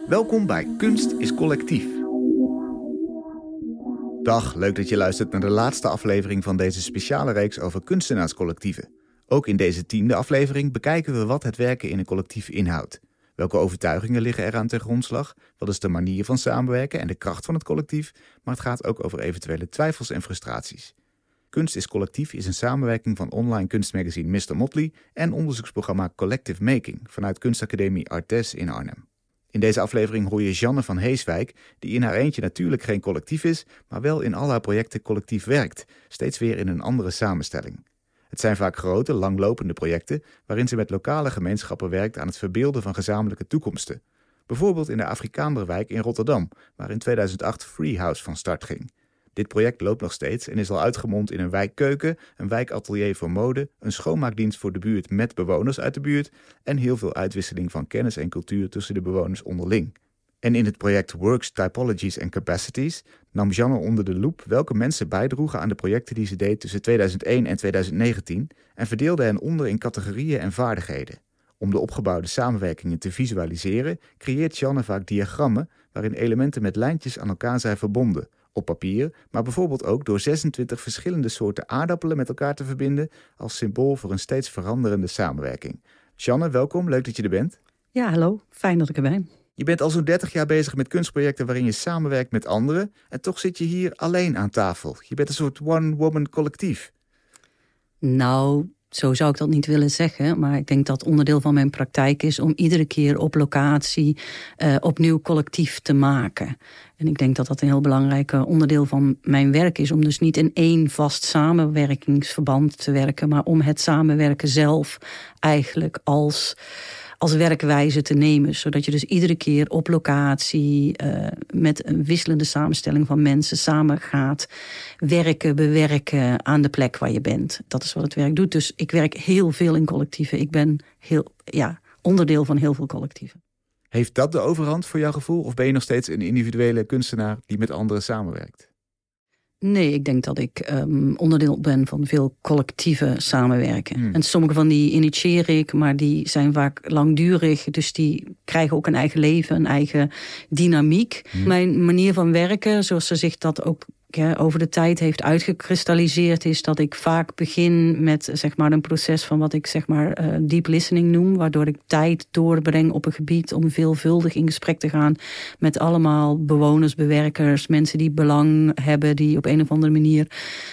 Welkom bij Kunst is Collectief. Dag, leuk dat je luistert naar de laatste aflevering van deze speciale reeks over kunstenaarscollectieven. Ook in deze 10e aflevering bekijken we wat het werken in een collectief inhoudt. Welke overtuigingen liggen eraan ten grondslag? Wat is de manier van samenwerken en de kracht van het collectief? Maar het gaat ook over eventuele twijfels en frustraties. Kunst is Collectief is een samenwerking van online kunstmagazine Mr. Motley en onderzoeksprogramma Collective Making vanuit kunstacademie Artes in Arnhem. In deze aflevering hoor je Jeanne van Heeswijk, die in haar eentje natuurlijk geen collectief is, maar wel in al haar projecten collectief werkt, steeds weer in een andere samenstelling. Het zijn vaak grote, langlopende projecten waarin ze met lokale gemeenschappen werkt aan het verbeelden van gezamenlijke toekomsten. Bijvoorbeeld in de Afrikaanderwijk in Rotterdam, waar in 2008 Freehouse van start ging. Dit project loopt nog steeds en is al uitgemond in een wijkkeuken, een wijkatelier voor mode, een schoonmaakdienst voor de buurt met bewoners uit de buurt en heel veel uitwisseling van kennis en cultuur tussen de bewoners onderling. En in het project Works, Typologies and Capacities nam Jeanne onder de loep welke mensen bijdroegen aan de projecten die ze deed tussen 2001 en 2019 en verdeelde hen onder in categorieën en vaardigheden. Om de opgebouwde samenwerkingen te visualiseren, creëert Jeanne vaak diagrammen waarin elementen met lijntjes aan elkaar zijn verbonden. Op papier, maar bijvoorbeeld ook door 26 verschillende soorten aardappelen met elkaar te verbinden als symbool voor een steeds veranderende samenwerking. Jeanne, welkom, leuk dat je er bent. Ja, hallo, fijn dat ik er ben. Je bent al zo'n 30 jaar bezig met kunstprojecten waarin je samenwerkt met anderen en toch zit je hier alleen aan tafel. Je bent een soort one-woman collectief. Nou, zo zou ik dat niet willen zeggen, maar ik denk dat onderdeel van mijn praktijk is om iedere keer op locatie opnieuw collectief te maken. En ik denk dat dat een heel belangrijk onderdeel van mijn werk is, om dus niet in één vast samenwerkingsverband te werken, maar om het samenwerken zelf eigenlijk als werkwijze te nemen. Zodat je dus iedere keer op locatie met een wisselende samenstelling van mensen samen gaat werken, bewerken aan de plek waar je bent. Dat is wat het werk doet. Dus ik werk heel veel in collectieven. Ik ben onderdeel van heel veel collectieven. Heeft dat de overhand voor jouw gevoel? Of ben je nog steeds een individuele kunstenaar die met anderen samenwerkt? Nee, ik denk dat ik onderdeel ben van veel collectieve samenwerken. En sommige van die initieer ik, maar die zijn vaak langdurig. Dus die krijgen ook een eigen leven, een eigen dynamiek. Mijn manier van werken, zoals ze zich dat ook over de tijd heeft uitgekristalliseerd, is dat ik vaak begin met zeg maar een proces van wat ik zeg maar deep listening noem, waardoor ik tijd doorbreng op een gebied om veelvuldig in gesprek te gaan met allemaal bewoners, bewerkers, mensen die belang hebben, die op een of andere manier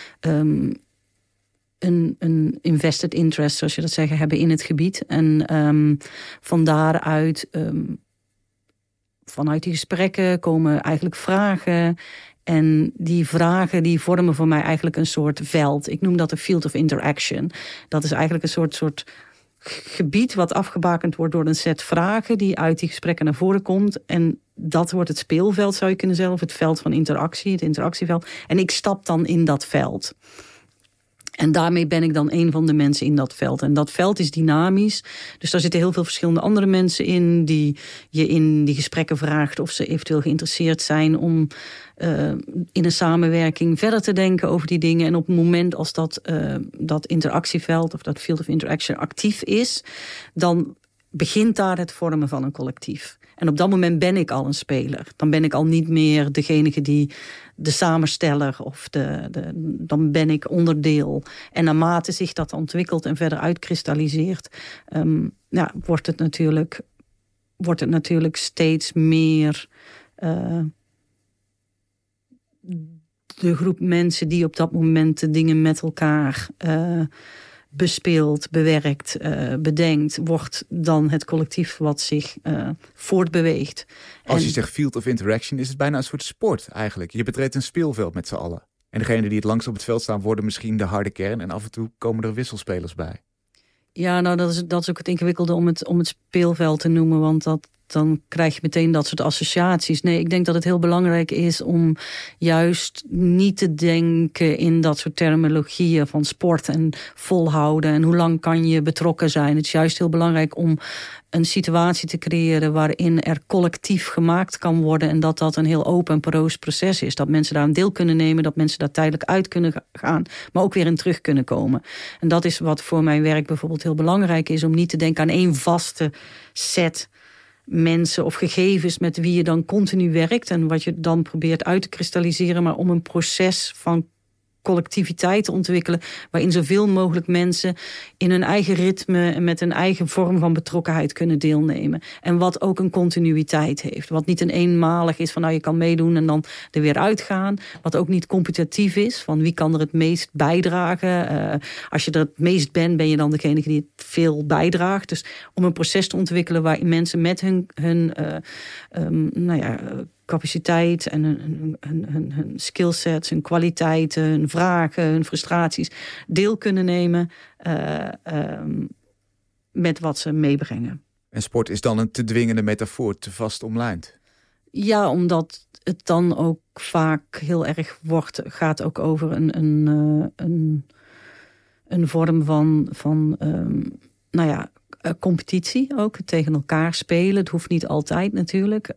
een invested interest, zoals je dat zeggen, hebben in het gebied. En van daaruit, vanuit die gesprekken komen eigenlijk vragen. En die vragen die vormen voor mij eigenlijk een soort veld. Ik noem dat de field of interaction. Dat is eigenlijk een soort gebied wat afgebakend wordt door een set vragen die uit die gesprekken naar voren komt. En dat wordt het speelveld, zou je kunnen zeggen, of het veld van interactie, het interactieveld. En ik stap dan in dat veld. En daarmee ben ik dan een van de mensen in dat veld. En dat veld is dynamisch. Dus daar zitten heel veel verschillende andere mensen in die je in die gesprekken vraagt of ze eventueel geïnteresseerd zijn om in een samenwerking verder te denken over die dingen. En op het moment als dat interactieveld of dat field of interaction actief is, dan begint daar het vormen van een collectief. En op dat moment ben ik al een speler. Dan ben ik al niet meer degene die de samensteller of dan ben ik onderdeel. En naarmate zich dat ontwikkelt en verder uitkristalliseert, wordt het natuurlijk steeds meer de groep mensen die op dat moment de dingen met elkaar bespeelt, bewerkt, bedenkt, wordt dan het collectief wat zich voortbeweegt. Als je zegt field of interaction, is het bijna een soort sport eigenlijk. Je betreedt een speelveld met z'n allen. En degenen die het langst op het veld staan worden misschien de harde kern en af en toe komen er wisselspelers bij. Ja, nou dat is ook het ingewikkelde om het speelveld te noemen, want dan krijg je meteen dat soort associaties. Nee, ik denk dat het heel belangrijk is om juist niet te denken in dat soort terminologieën van sport en volhouden en hoe lang kan je betrokken zijn. Het is juist heel belangrijk om een situatie te creëren waarin er collectief gemaakt kan worden en dat een heel open en poroos proces is. Dat mensen daar een deel kunnen nemen, dat mensen daar tijdelijk uit kunnen gaan, maar ook weer in terug kunnen komen. En dat is wat voor mijn werk bijvoorbeeld heel belangrijk is, om niet te denken aan één vaste set mensen of gegevens met wie je dan continu werkt en wat je dan probeert uit te kristalliseren, maar om een proces van collectiviteit te ontwikkelen, waarin zoveel mogelijk mensen in hun eigen ritme en met een eigen vorm van betrokkenheid kunnen deelnemen. En wat ook een continuïteit heeft. Wat niet een eenmalig is van nou je kan meedoen en dan er weer uitgaan. Wat ook niet competitief is, van wie kan er het meest bijdragen. Als je er het meest bent, ben je dan degene die het veel bijdraagt. Dus om een proces te ontwikkelen waarin mensen met hun capaciteit en hun skillsets, hun kwaliteiten, hun vragen, hun frustraties deel kunnen nemen met wat ze meebrengen. En sport is dan een te dwingende metafoor, te vast omlijnd? Ja, omdat het dan ook vaak heel erg gaat ook over een vorm van competitie ook, tegen elkaar spelen. Het hoeft niet altijd natuurlijk.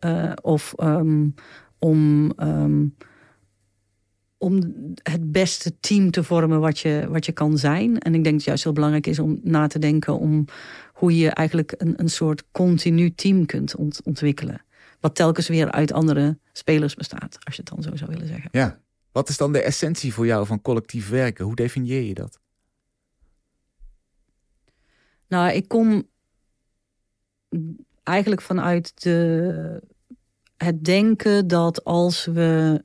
Om het beste team te vormen wat je kan zijn. En ik denk dat het juist heel belangrijk is om na te denken om hoe je eigenlijk een soort continu team kunt ontwikkelen. Wat telkens weer uit andere spelers bestaat, als je het dan zo zou willen zeggen. Ja. Wat is dan de essentie voor jou van collectief werken? Hoe definieer je dat? Nou, ik kom eigenlijk vanuit het denken dat als we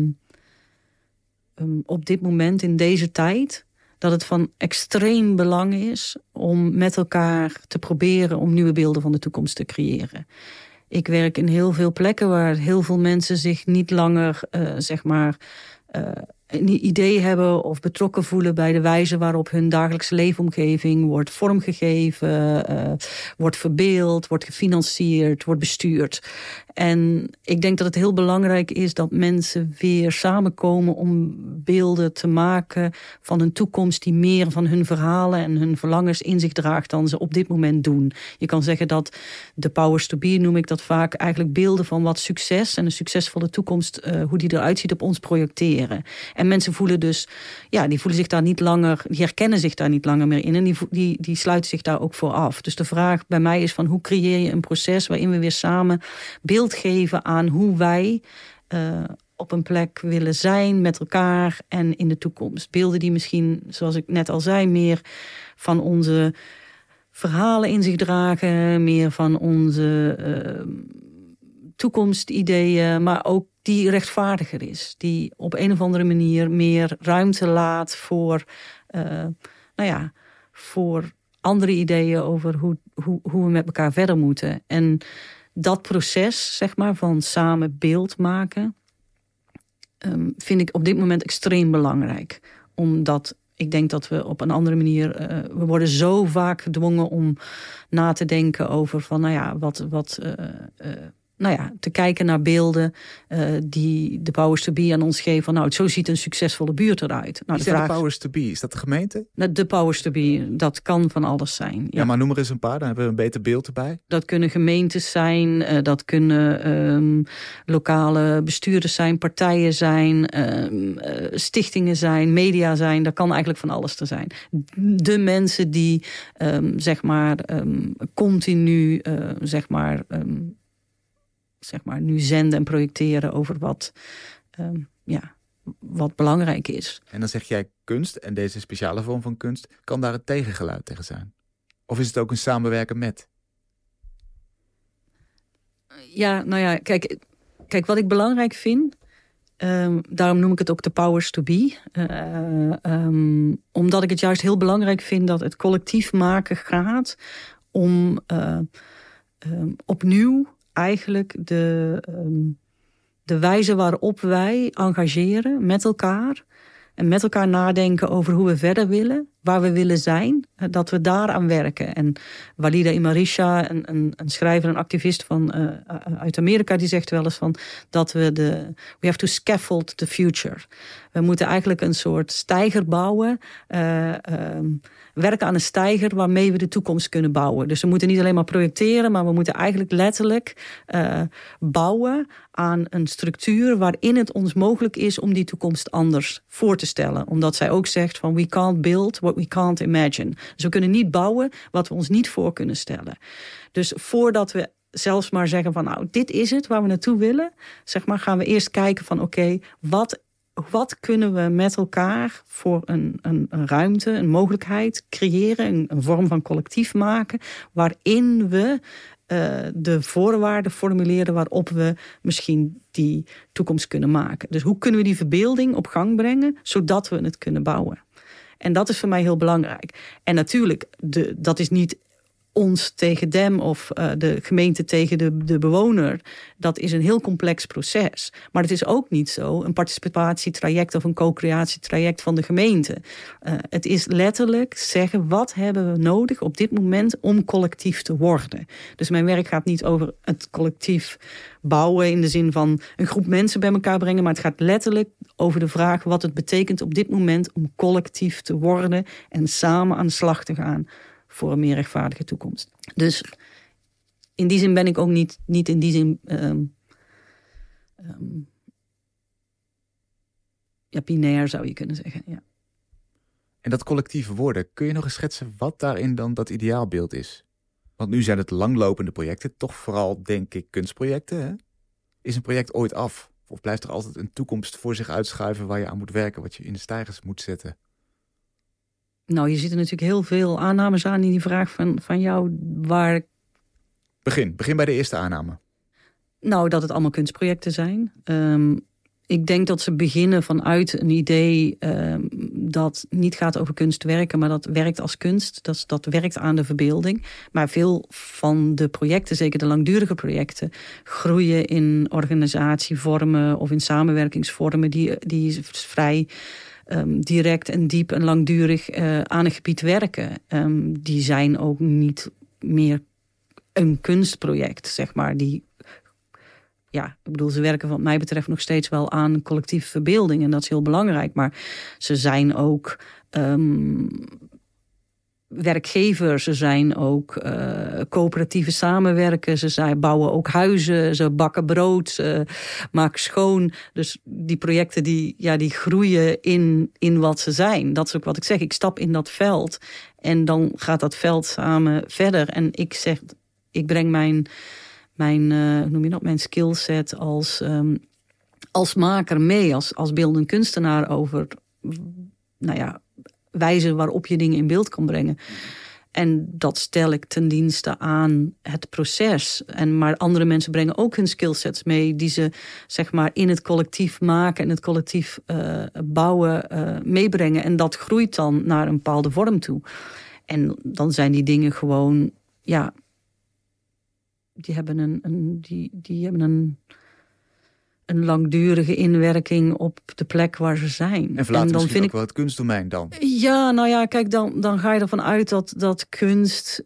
op dit moment in deze tijd, dat het van extreem belang is om met elkaar te proberen om nieuwe beelden van de toekomst te creëren. Ik werk in heel veel plekken waar heel veel mensen zich niet langer een idee hebben of betrokken voelen bij de wijze waarop hun dagelijkse leefomgeving wordt vormgegeven, wordt verbeeld, wordt gefinancierd, wordt bestuurd. En ik denk dat het heel belangrijk is dat mensen weer samenkomen om beelden te maken van een toekomst die meer van hun verhalen en hun verlangens in zich draagt dan ze op dit moment doen. Je kan zeggen dat de powers to be, noem ik dat vaak, eigenlijk beelden van wat succes en een succesvolle toekomst, hoe die eruit ziet, op ons projecteren. En mensen voelen dus, ja, die voelen zich daar niet langer, die herkennen zich daar niet langer meer in en die sluiten zich daar ook voor af. Dus de vraag bij mij is van hoe creëer je een proces waarin we weer samen beeld geven aan hoe wij op een plek willen zijn met elkaar en in de toekomst. Beelden die misschien, zoals ik net al zei, meer van onze verhalen in zich dragen, meer van onze toekomstideeën, maar ook die rechtvaardiger is. Die op een of andere manier meer ruimte laat voor voor andere ideeën over hoe we met elkaar verder moeten. En dat proces, zeg maar, van samen beeld maken, vind ik op dit moment extreem belangrijk. Omdat ik denk dat we op een andere manier, we worden zo vaak gedwongen om na te denken over van, te kijken naar beelden die de powers to be aan ons geven. Van, zo ziet een succesvolle buurt eruit. Nou, Is dat de powers to be? Is dat de gemeente? De powers to be, dat kan van alles zijn. Ja, maar noem er eens een paar, dan hebben we een beter beeld erbij. Dat kunnen gemeentes zijn, dat kunnen lokale bestuurders zijn, partijen zijn, stichtingen zijn, media zijn. Dat kan eigenlijk van alles te zijn. De mensen die continu nu zenden en projecteren over wat belangrijk is. En dan zeg jij kunst, en deze speciale vorm van kunst, kan daar het tegengeluid tegen zijn? Of is het ook een samenwerken met? Ja, kijk, wat ik belangrijk vind, daarom noem ik het ook de powers to be. Omdat ik het juist heel belangrijk vind dat het collectief maken gaat om opnieuw eigenlijk de wijze waarop wij engageren met elkaar en met elkaar nadenken over hoe we verder willen, waar we willen zijn, dat we daaraan werken. En Walida Imarisha, een schrijver en activist uit Amerika, die zegt wel eens van dat we have to scaffold the future. We moeten eigenlijk een soort steiger bouwen, werken aan een steiger waarmee we de toekomst kunnen bouwen. Dus we moeten niet alleen maar projecteren, maar we moeten eigenlijk letterlijk bouwen aan een structuur waarin het ons mogelijk is om die toekomst anders voor te stellen. Omdat zij ook zegt van we can't build what we can't imagine. Dus we kunnen niet bouwen wat we ons niet voor kunnen stellen. Dus voordat we zelfs maar zeggen van nou, dit is het waar we naartoe willen. Zeg maar, gaan we eerst kijken van oké, wat kunnen we met elkaar voor een ruimte, een mogelijkheid creëren, een vorm van collectief maken, waarin we de voorwaarden formuleren waarop we misschien die toekomst kunnen maken. Dus hoe kunnen we die verbeelding op gang brengen, zodat we het kunnen bouwen? En dat is voor mij heel belangrijk. En natuurlijk, dat is niet ons tegen them of de gemeente tegen de bewoner. Dat is een heel complex proces. Maar het is ook niet zo een participatietraject of een co-creatietraject van de gemeente. Het is letterlijk zeggen, wat hebben we nodig op dit moment om collectief te worden? Dus mijn werk gaat niet over het collectief bouwen in de zin van een groep mensen bij elkaar brengen, maar het gaat letterlijk over de vraag wat het betekent op dit moment om collectief te worden en samen aan de slag te gaan voor een meer rechtvaardige toekomst. Dus in die zin ben ik ook niet in die zin binair, zou je kunnen zeggen. Ja. En dat collectieve worden, kun je nog eens schetsen wat daarin dan dat ideaalbeeld is? Want nu zijn het langlopende projecten, toch vooral, denk ik, kunstprojecten. Hè? Is een project ooit af? Of blijft er altijd een toekomst voor zich uitschuiven waar je aan moet werken, wat je in de steigers moet zetten? Nou, je ziet er natuurlijk heel veel aannames aan in die vraag van jou. Waar... Begin bij de eerste aanname. Nou, dat het allemaal kunstprojecten zijn. Ik denk dat ze beginnen vanuit een idee dat niet gaat over kunstwerken, maar dat werkt als kunst. Dat werkt aan de verbeelding. Maar veel van de projecten, zeker de langdurige projecten, groeien in organisatievormen of in samenwerkingsvormen die vrij direct en diep en langdurig aan een gebied werken. Die zijn ook niet meer een kunstproject, zeg maar. Ze werken wat mij betreft nog steeds wel aan collectieve verbeelding. En dat is heel belangrijk. Maar ze zijn ook werkgevers. Ze zijn ook coöperatieve samenwerkers. Ze bouwen ook huizen. Ze bakken brood. Ze maken schoon. Dus die projecten die groeien in wat ze zijn. Dat is ook wat ik zeg. Ik stap in dat veld. En dan gaat dat veld samen verder. En ik zeg, ik breng mijn skillset als maker mee, als beeldend kunstenaar over wijze waarop je dingen in beeld kan brengen. En dat stel ik ten dienste aan het proces. Maar andere mensen brengen ook hun skillsets mee die ze zeg maar in het collectief maken en het collectief bouwen meebrengen. En dat groeit dan naar een bepaalde vorm toe. En dan zijn die dingen gewoon, die hebben een langdurige inwerking op de plek waar ze zijn. En verlaten misschien ook wel het kunstdomein dan? Ja, kijk, dan ga je ervan uit dat kunst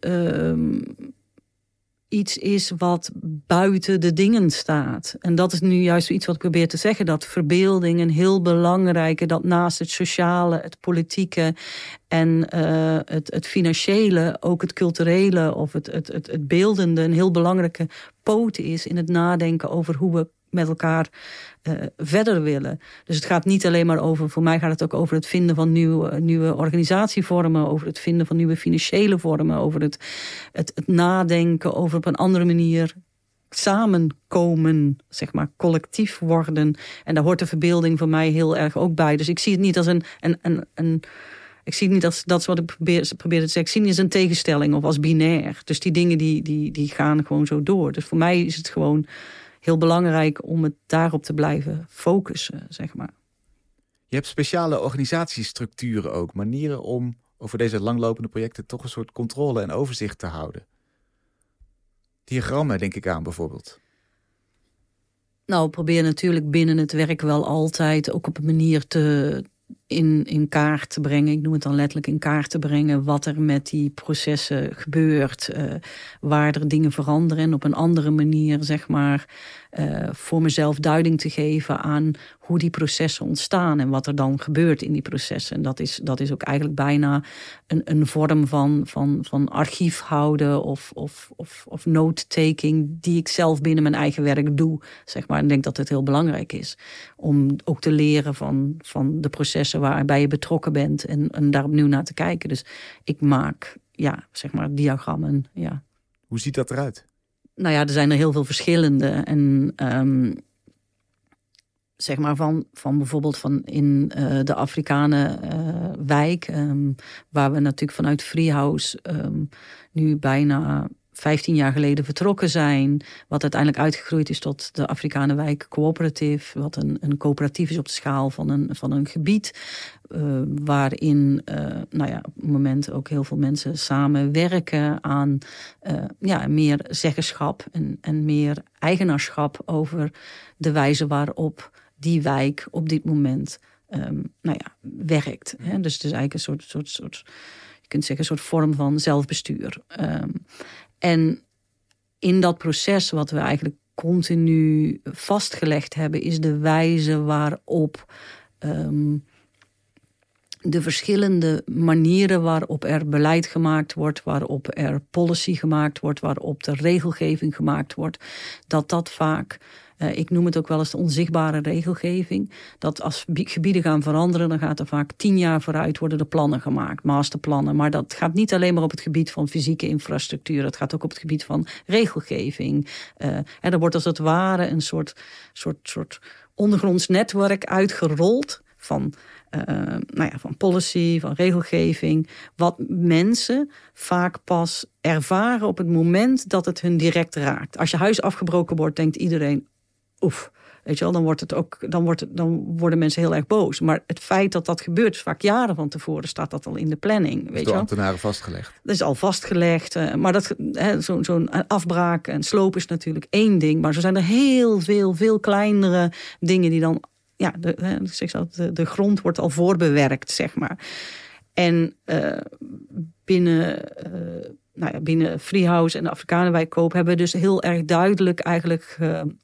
iets is wat buiten de dingen staat. En dat is nu juist iets wat ik probeer te zeggen. Dat verbeelding een heel belangrijke, dat naast het sociale, het politieke en het financiële, ook het culturele of het beeldende een heel belangrijke poot is in het nadenken over hoe we met elkaar verder willen. Dus het gaat niet alleen maar over, voor mij gaat het ook over het vinden van nieuwe organisatievormen, over het vinden van nieuwe financiële vormen, over het nadenken over op een andere manier samenkomen, zeg maar, collectief worden. En daar hoort de verbeelding voor mij heel erg ook bij. Dus ik zie het niet als ik zie het niet als, dat is wat ik probeer te zeggen, ik zie het niet als een tegenstelling of als binair. Dus die dingen die gaan gewoon zo door. Dus voor mij is het gewoon heel belangrijk om het daarop te blijven focussen, zeg maar. Je hebt speciale organisatiestructuren ook, manieren om over deze langlopende projecten toch een soort controle en overzicht te houden. Diagrammen denk ik aan bijvoorbeeld. Nou, probeer natuurlijk binnen het werk wel altijd ook op een manier in kaart te brengen. Ik noem het dan letterlijk in kaart te brengen wat er met die processen gebeurt. Waar er dingen veranderen en op een andere manier, zeg maar, voor mezelf duiding te geven aan hoe die processen ontstaan en wat er dan gebeurt in die processen. En dat is ook eigenlijk bijna een vorm van archief houden of note-taking die ik zelf binnen mijn eigen werk doe, zeg maar. En ik denk dat het heel belangrijk is om ook te leren van de processen waarbij je betrokken bent en daar opnieuw naar te kijken. Dus ik maak, zeg maar, diagrammen, ja. Hoe ziet dat eruit? Nou ja, er zijn er heel veel verschillende. En zeg maar van bijvoorbeeld van in de Afrikanenwijk, waar we natuurlijk vanuit Freehouse nu bijna 15 jaar geleden vertrokken zijn. Wat uiteindelijk uitgegroeid is tot de Afrikanenwijk Cooperative. Wat een coöperatief is op de schaal van een gebied. Waarin op het moment ook heel veel mensen samenwerken aan meer zeggenschap en meer eigenaarschap over de wijze waarop die wijk op dit moment werkt. Hè? Dus het is eigenlijk een soort je kunt zeggen, een soort vorm van zelfbestuur. En in dat proces wat we eigenlijk continu vastgelegd hebben, is de wijze waarop de verschillende manieren waarop er beleid gemaakt wordt, waarop er policy gemaakt wordt, waarop de regelgeving gemaakt wordt, dat vaak, ik noem het ook wel eens de onzichtbare regelgeving, dat als gebieden gaan veranderen, dan gaat er vaak 10 jaar vooruit worden de plannen gemaakt, masterplannen. Maar dat gaat niet alleen maar op het gebied van fysieke infrastructuur, het gaat ook op het gebied van regelgeving. En er wordt als het ware een soort ondergronds netwerk uitgerold van policy, van regelgeving, wat mensen vaak pas ervaren op het moment dat het hun direct raakt. Als je huis afgebroken wordt, denkt iedereen, oef, weet je wel, dan worden mensen heel erg boos. Maar het feit dat dat gebeurt, is vaak jaren van tevoren staat dat al in de planning. Weet je wel? Ambtenaren vastgelegd. Dat is al vastgelegd. Maar zo'n afbraak en sloop is natuurlijk één ding. Maar zo zijn er heel veel kleinere dingen die dan, de grond wordt al voorbewerkt, zeg maar. En binnen Freehouse en de Afrikanenwijk Koop hebben we dus heel erg duidelijk eigenlijk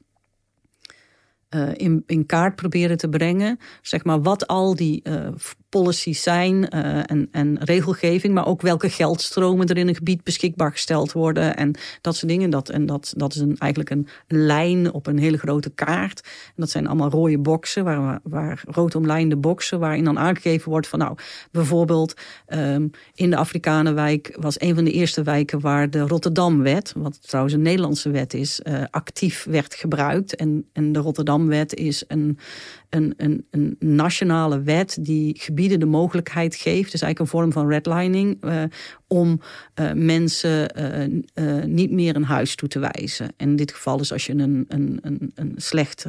in kaart proberen te brengen, zeg maar, wat al die policies zijn en regelgeving, maar ook welke geldstromen er in een gebied beschikbaar gesteld worden en dat soort dingen. Dat is eigenlijk een lijn op een hele grote kaart. En dat zijn allemaal rode boksen, waar rood omlijnde boksen, waarin dan aangegeven wordt van bijvoorbeeld in de Afrikanenwijk was een van de eerste wijken waar de Rotterdamwet, wat trouwens een Nederlandse wet is, actief werd gebruikt. En de Rotterdamwet is een nationale wet die gebieden de mogelijkheid geeft, dus eigenlijk een vorm van redlining, om mensen niet meer een huis toe te wijzen. En in dit geval is als je een slecht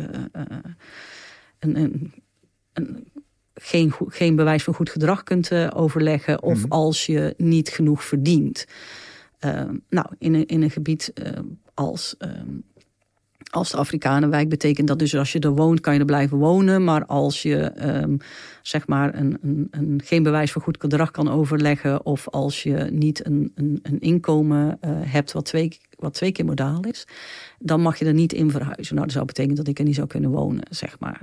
geen bewijs van goed gedrag kunt overleggen, of als je niet genoeg verdient. In een gebied als de Afrikanenwijk betekent dat dus als je er woont, kan je er blijven wonen. Maar als je geen bewijs van goed gedrag kan overleggen, of als je niet een inkomen hebt wat twee keer modaal is, dan mag je er niet in verhuizen. Dat zou betekenen dat ik er niet zou kunnen wonen, zeg maar.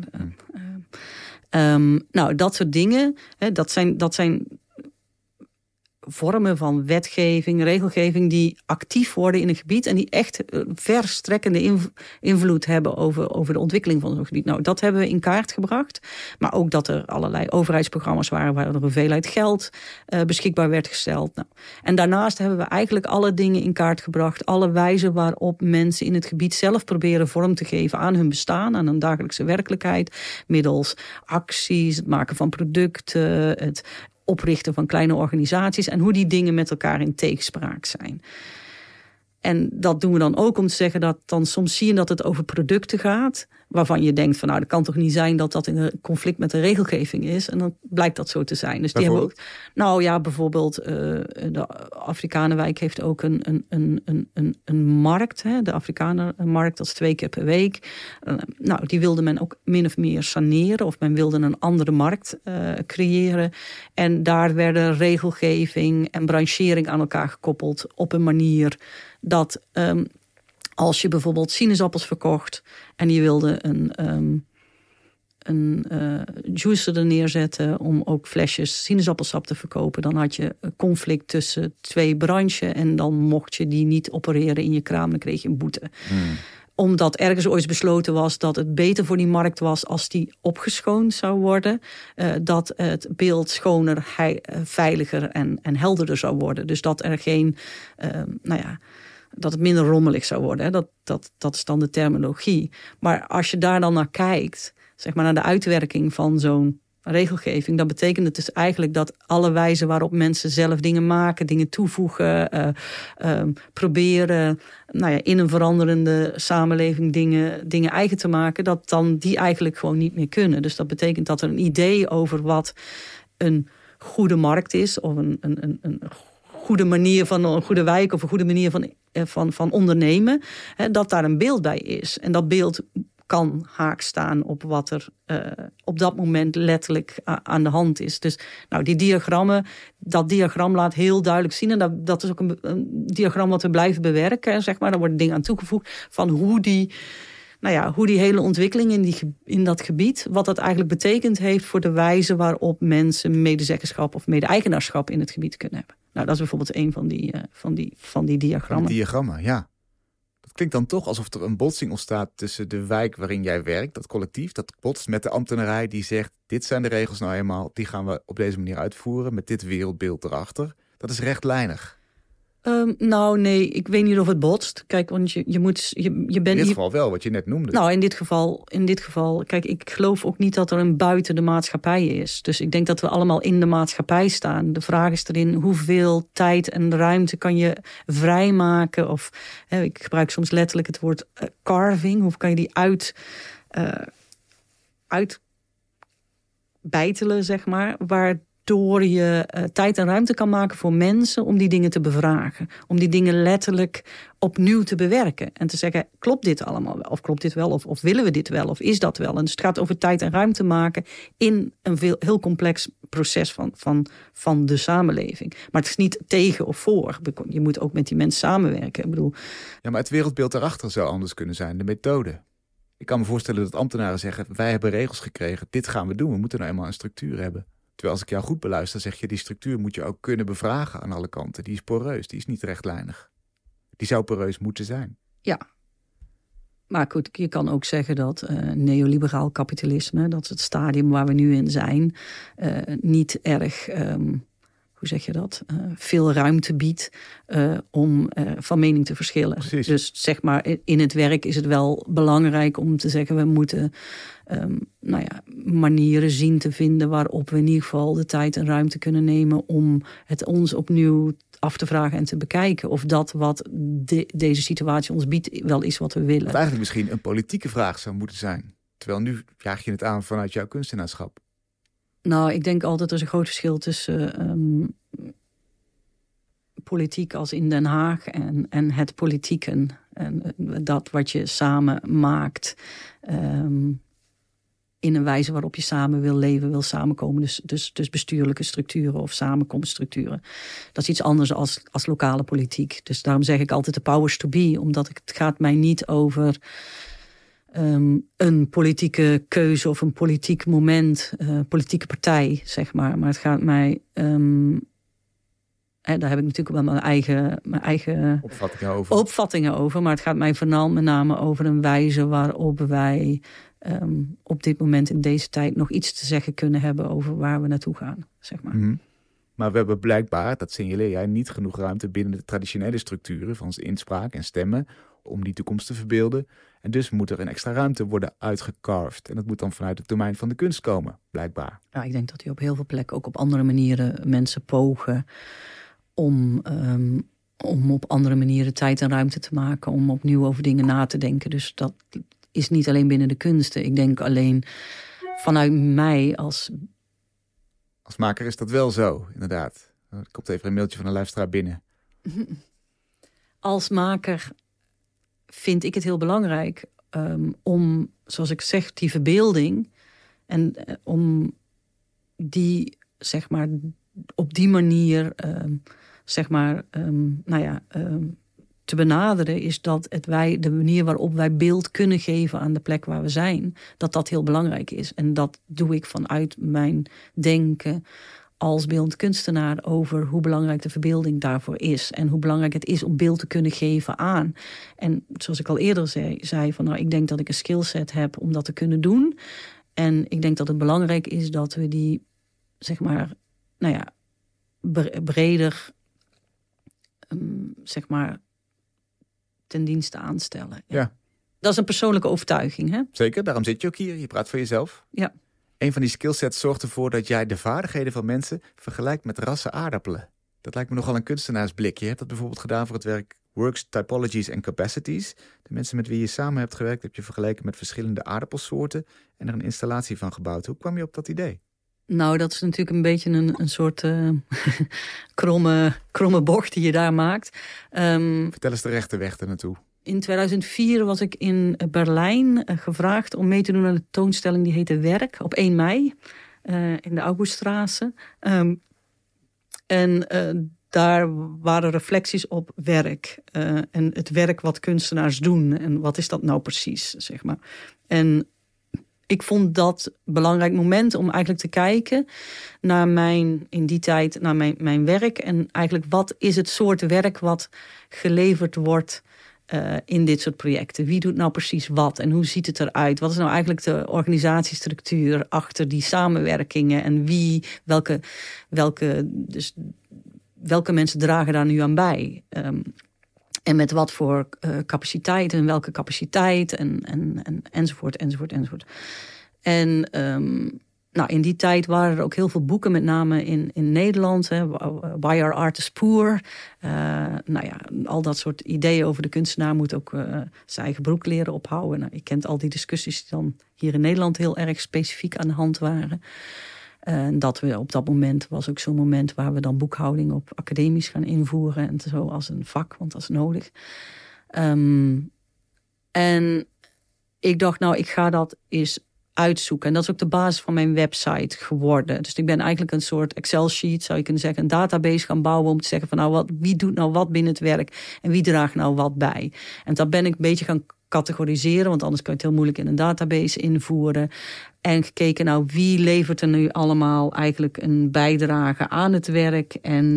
Dat soort dingen, dat zijn vormen van wetgeving, regelgeving die actief worden in een gebied en die echt verstrekkende invloed hebben over de ontwikkeling van zo'n gebied. Dat hebben we in kaart gebracht. Maar ook dat er allerlei overheidsprogramma's waren waar er een hoeveelheid geld beschikbaar werd gesteld. En daarnaast hebben we eigenlijk alle dingen in kaart gebracht. Alle wijzen waarop mensen in het gebied zelf proberen vorm te geven aan hun bestaan, aan hun dagelijkse werkelijkheid, middels acties, het maken van producten, het oprichten van kleine organisaties en hoe die dingen met elkaar in tegenspraak zijn. En dat doen we dan ook om te zeggen dat dan soms zie je dat het over producten gaat, waarvan je denkt van dat kan toch niet zijn dat in een conflict met de regelgeving is. En dan blijkt dat zo te zijn. Dus die hebben ook, bijvoorbeeld de Afrikanenwijk heeft ook een markt. Hè, de Afrikanenmarkt, dat is 2 keer per week. Die wilde men ook min of meer saneren, of men wilde een andere markt creëren. En daar werden regelgeving en branchering aan elkaar gekoppeld op een manier dat als je bijvoorbeeld sinaasappels verkocht en je wilde een juicer er neerzetten om ook flesjes sinaasappelsap te verkopen, dan had je een conflict tussen 2 branchen en dan mocht je die niet opereren in je kraam, dan kreeg je een boete. Omdat ergens ooit besloten was dat het beter voor die markt was als die opgeschoond zou worden. Dat het beeld schoner, veiliger en helderder zou worden. Dus dat er geen dat het minder rommelig zou worden. Hè? Dat is dan de terminologie. Maar als je daar dan naar kijkt, zeg maar naar de uitwerking van zo'n regelgeving, dan betekent het dus eigenlijk dat alle wijzen waarop mensen zelf dingen maken, dingen toevoegen, proberen in een veranderende samenleving dingen eigen te maken, dat dan die eigenlijk gewoon niet meer kunnen. Dus dat betekent dat er een idee over wat een goede markt is, of een goede manier van een goede wijk, of een goede manier van ondernemen, dat daar een beeld bij is. En dat beeld kan haak staan op wat er op dat moment letterlijk aan de hand is. Dus die diagrammen, dat diagram laat heel duidelijk zien, en dat is ook een diagram wat we blijven bewerken, zeg maar. Daar worden dingen aan toegevoegd van hoe die hele ontwikkeling in dat gebied, wat dat eigenlijk betekend heeft voor de wijze waarop mensen medezeggenschap of mede-eigenaarschap in het gebied kunnen hebben. Nou, dat is bijvoorbeeld een van die diagrammen. Die diagrammen, ja. Dat klinkt dan toch alsof er een botsing ontstaat tussen de wijk waarin jij werkt, dat collectief, dat botst met de ambtenarij die zegt, dit zijn de regels nou eenmaal, die gaan we op deze manier uitvoeren met dit wereldbeeld erachter. Dat is rechtlijnig. Nee, ik weet niet of het botst. Kijk, want je bent in dit geval wel, wat je net noemde. Nou, in dit geval, kijk, ik geloof ook niet dat er een buiten de maatschappij is. Dus ik denk dat we allemaal in de maatschappij staan. De vraag is erin, hoeveel tijd en ruimte kan je vrijmaken? Of, ik gebruik soms letterlijk het woord carving. Hoe kan je die uitbeitelen, zeg maar, waardoor je tijd en ruimte kan maken voor mensen om die dingen te bevragen. Om die dingen letterlijk opnieuw te bewerken. En te zeggen, klopt dit allemaal wel? Of klopt dit wel? Of willen we dit wel? Of is dat wel? En dus het gaat over tijd en ruimte maken in een heel complex proces van de samenleving. Maar het is niet tegen of voor. Je moet ook met die mensen samenwerken. Ik bedoel, ja, maar het wereldbeeld daarachter zou anders kunnen zijn. De methode. Ik kan me voorstellen dat ambtenaren zeggen, wij hebben regels gekregen. Dit gaan we doen. We moeten nou eenmaal een structuur hebben. Terwijl als ik jou goed beluister, zeg je, die structuur moet je ook kunnen bevragen aan alle kanten. Die is poreus, die is niet rechtlijnig. Die zou poreus moeten zijn. Ja. Maar goed, je kan ook zeggen dat neoliberaal kapitalisme, dat is het stadium waar we nu in zijn, niet erg, hoe zeg je dat, veel ruimte biedt om van mening te verschillen. Precies. Dus zeg maar, in het werk is het wel belangrijk om te zeggen, we moeten manieren zien te vinden waarop we in ieder geval de tijd en ruimte kunnen nemen om het ons opnieuw af te vragen en te bekijken of dat wat deze situatie ons biedt wel is wat we willen. Wat eigenlijk misschien een politieke vraag zou moeten zijn. Terwijl nu jaag je het aan vanuit jouw kunstenaarschap. Nou, ik denk altijd er is een groot verschil tussen politiek als in Den Haag en het politieken. En dat wat je samen maakt in een wijze waarop je samen wil leven, wil samenkomen. Dus bestuurlijke structuren of samenkomststructuren. Dat is iets anders als lokale politiek. Dus daarom zeg ik altijd de powers to be. Omdat het gaat mij niet over een politieke keuze of een politiek moment, politieke partij, zeg maar. Maar het gaat mij, daar heb ik natuurlijk wel mijn eigen opvattingen over. Maar het gaat mij vooral met name over een wijze waarop wij op dit moment in deze tijd nog iets te zeggen kunnen hebben over waar we naartoe gaan, zeg maar. Mm-hmm. Maar we hebben blijkbaar, dat signaleer jij, niet genoeg ruimte binnen de traditionele structuren van inspraak en stemmen om die toekomst te verbeelden. En dus moet er een extra ruimte worden uitgecarved. En dat moet dan vanuit het domein van de kunst komen, blijkbaar. Ja, ik denk dat op heel veel plekken ook op andere manieren mensen pogen om op andere manieren tijd en ruimte te maken, om opnieuw over dingen na te denken. Dus dat is niet alleen binnen de kunsten. Ik denk alleen vanuit mij als maker is dat wel zo, inderdaad. Er komt even een mailtje van een luisteraar binnen. Als maker vind ik het heel belangrijk om, zoals ik zeg, die verbeelding en om die, zeg maar, op die manier, te benaderen, is dat de manier waarop wij beeld kunnen geven aan de plek waar we zijn, dat heel belangrijk is. En dat doe ik vanuit mijn denken als beeldend kunstenaar over hoe belangrijk de verbeelding daarvoor is. En hoe belangrijk het is om beeld te kunnen geven aan. En zoals ik al eerder zei van ik denk dat ik een skillset heb om dat te kunnen doen. En ik denk dat het belangrijk is dat we die, zeg maar, breder, zeg maar, ten dienste aanstellen. Ja. Dat is een persoonlijke overtuiging, hè? Zeker, daarom zit je ook hier. Je praat voor jezelf. Ja. Een van die skillsets zorgt ervoor dat jij de vaardigheden van mensen vergelijkt met rassen aardappelen. Dat lijkt me nogal een kunstenaarsblik. Je hebt dat bijvoorbeeld gedaan voor het werk Works, Typologies and Capacities. De mensen met wie je samen hebt gewerkt heb je vergeleken met verschillende aardappelsoorten en er een installatie van gebouwd. Hoe kwam je op dat idee? Nou, dat is natuurlijk een beetje een soort kromme bocht die je daar maakt. Vertel eens de rechte weg ernaartoe. In 2004 was ik in Berlijn gevraagd om mee te doen aan de tentoonstelling die heette Werk op 1 mei in de Auguststraße. Daar waren reflecties op werk en het werk wat kunstenaars doen en wat is dat nou precies, zeg maar. En ik vond dat een belangrijk moment om eigenlijk te kijken naar in die tijd naar mijn werk en eigenlijk wat is het soort werk wat geleverd wordt in dit soort projecten. Wie doet nou precies wat en hoe ziet het eruit? Wat is nou eigenlijk de organisatiestructuur achter die samenwerkingen en welke mensen dragen daar nu aan bij? En met wat voor capaciteit en welke capaciteit en enzovoort. En in die tijd waren er ook heel veel boeken, met name in Nederland. Why Are Artists Poor? Al dat soort ideeën over de kunstenaar moet ook zijn eigen broek leren ophouden. Nou, je kent al die discussies die dan hier in Nederland heel erg specifiek aan de hand waren. En dat we op dat moment was ook zo'n moment waar we dan boekhouding op academisch gaan invoeren. En zo als een vak, want dat is nodig. En ik dacht, nou, ik ga dat eens uitzoeken. En dat is ook de basis van mijn website geworden. Dus ik ben eigenlijk een soort Excel-sheet, zou je kunnen zeggen, een database gaan bouwen om te zeggen van nou, wie doet nou wat binnen het werk en wie draagt nou wat bij. En dat ben ik een beetje gaan categoriseren, want anders kan je het heel moeilijk in een database invoeren. En gekeken, nou, wie levert er nu allemaal eigenlijk een bijdrage aan het werk.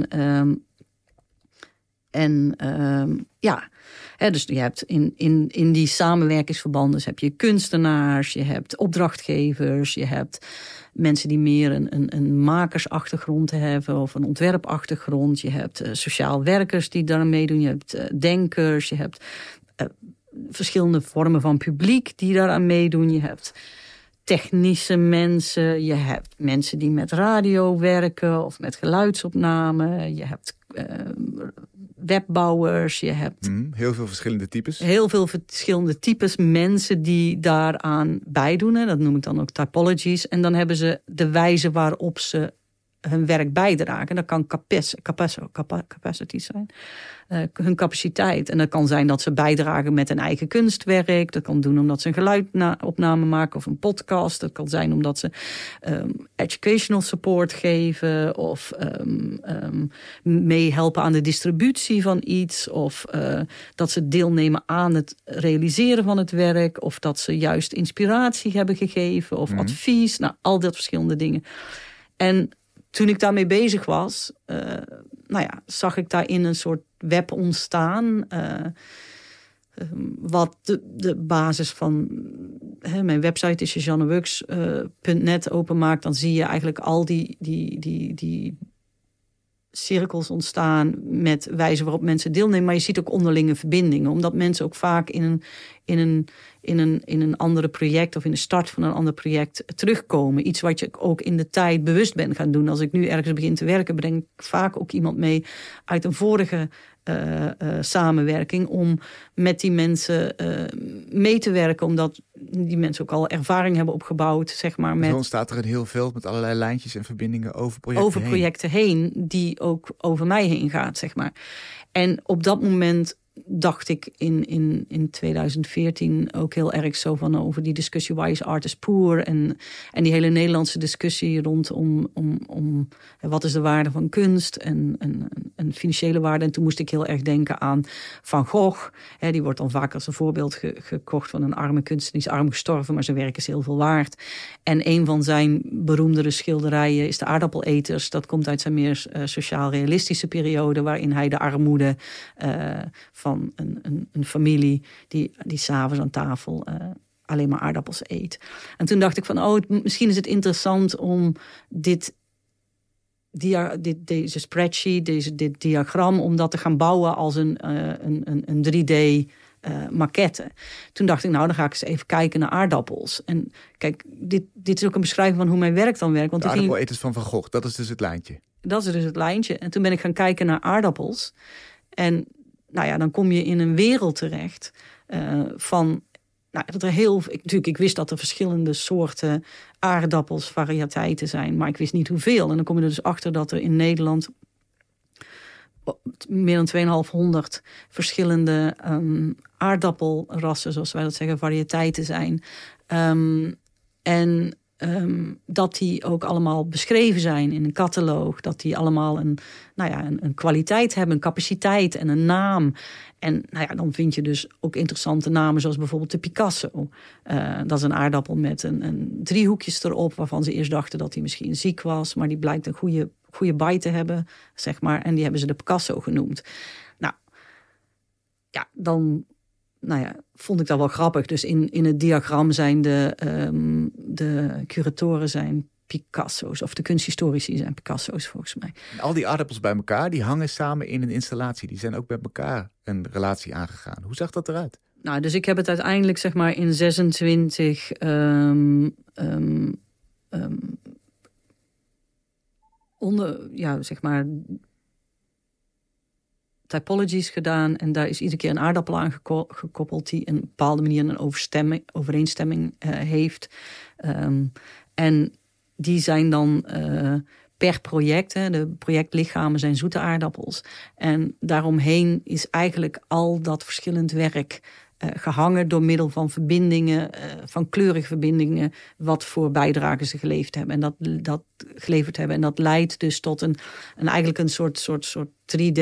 Dus je hebt in die samenwerkingsverbanden heb je kunstenaars, je hebt opdrachtgevers, je hebt mensen die meer een makersachtergrond hebben of een ontwerpachtergrond. Je hebt sociaal werkers die daar meedoen, je hebt denkers, je hebt verschillende vormen van publiek die daaraan meedoen. Je hebt technische mensen, je hebt mensen die met radio werken of met geluidsopname. Je hebt webbouwers, je hebt heel veel verschillende types. Heel veel verschillende types mensen die daaraan bijdoen. Dat noem ik dan ook typologies. En dan hebben ze de wijze waarop ze hun werk bijdragen. Dat kan capacity zijn. Hun capaciteit. En dat kan zijn dat ze bijdragen met een eigen kunstwerk. Dat kan doen omdat ze een geluidopname maken of een podcast. Dat kan zijn omdat ze educational support geven of meehelpen aan de distributie van iets. Of dat ze deelnemen aan het realiseren van het werk. Of dat ze juist inspiratie hebben gegeven of advies. Nou, al dat verschillende dingen. En toen ik daarmee bezig was, zag ik daarin een soort web ontstaan. Wat de basis van mijn website is jeannewux.net openmaakt. Dan zie je eigenlijk al die cirkels ontstaan met wijze waarop mensen deelnemen. Maar je ziet ook onderlinge verbindingen. Omdat mensen ook vaak in een andere project of in de start van een ander project terugkomen. Iets wat je ook in de tijd bewust bent gaan doen. Als ik nu ergens begin te werken, breng ik vaak ook iemand mee uit een vorige samenwerking om met die mensen mee te werken, omdat die mensen ook al ervaring hebben opgebouwd, zeg maar. Zo ontstaat er een heel veld met allerlei lijntjes en verbindingen over projecten heen, die ook over mij heen gaat, zeg maar. En op dat moment dacht ik in 2014 ook heel erg zo van over die discussie Why is Artists Poor en die hele Nederlandse discussie rondom wat is de waarde van kunst en financiële waarde. En toen moest ik heel erg denken aan Van Gogh. Die wordt dan vaak als een voorbeeld gekocht van een arme kunstenaar. Die is arm gestorven, maar zijn werk is heel veel waard. En een van zijn beroemdere schilderijen is de Aardappeleters. Dat komt uit zijn meer sociaal-realistische periode, waarin hij de armoede van een familie die 's avonds aan tafel alleen maar aardappels eet. En toen dacht ik van, misschien is het interessant om deze spreadsheet, dit diagram, om dat te gaan bouwen als een 3D maquette. Toen dacht ik, nou, dan ga ik eens even kijken naar aardappels. En kijk, dit is ook een beschrijving van hoe mijn werk dan werkt. Want de aardappeleters van Van Gogh, dat is dus het lijntje. Dat is dus het lijntje. En toen ben ik gaan kijken naar aardappels. En nou ja, dan kom je in een wereld terecht van... Nou, dat er ik wist dat er verschillende soorten aardappels, variëteiten zijn. Maar ik wist niet hoeveel. En dan kom je er dus achter dat er in Nederland... meer dan 2500 verschillende aardappelrassen, zoals wij dat zeggen, variëteiten zijn. Dat die ook allemaal beschreven zijn in een catalogus. Dat die allemaal een kwaliteit hebben, een capaciteit en een naam. En nou ja, dan vind je dus ook interessante namen, zoals bijvoorbeeld de Picasso. Dat is een aardappel met een driehoekjes erop, waarvan ze eerst dachten dat hij misschien ziek was. Maar die blijkt een goede bite te hebben, zeg maar. En die hebben ze de Picasso genoemd. Nou, ja, dan... Nou ja, vond ik dat wel grappig. Dus in het diagram zijn de curatoren zijn Picasso's. Of de kunsthistorici zijn Picasso's, volgens mij. En al die aardappels bij elkaar, die hangen samen in een installatie. Die zijn ook met elkaar een relatie aangegaan. Hoe zag dat eruit? Nou, dus ik heb het uiteindelijk, zeg maar, in 26... zeg maar... typologies gedaan en daar is iedere keer een aardappel aan gekoppeld die een bepaalde manier een overeenstemming heeft. En die zijn dan per project, de projectlichamen zijn zoete aardappels. En daaromheen is eigenlijk al dat verschillend werk gehangen door middel van verbindingen, van kleurige verbindingen, wat voor bijdragen ze geleverd hebben. En dat geleverd hebben. En dat leidt dus tot eigenlijk een soort 3D